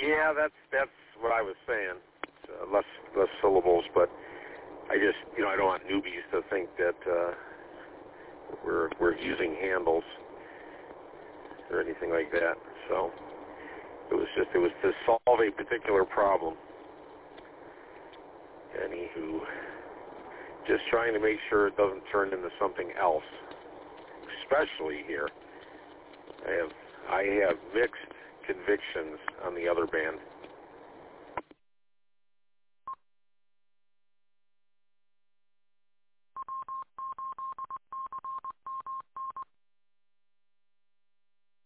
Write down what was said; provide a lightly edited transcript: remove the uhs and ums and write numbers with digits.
Yeah, that's what I was saying. Less syllables, but I just, I don't want newbies to think that we're using handles or anything like that. So it was to solve a particular problem. Anywho, just trying to make sure it doesn't turn into something else. Especially here, I have mixed convictions on the other band.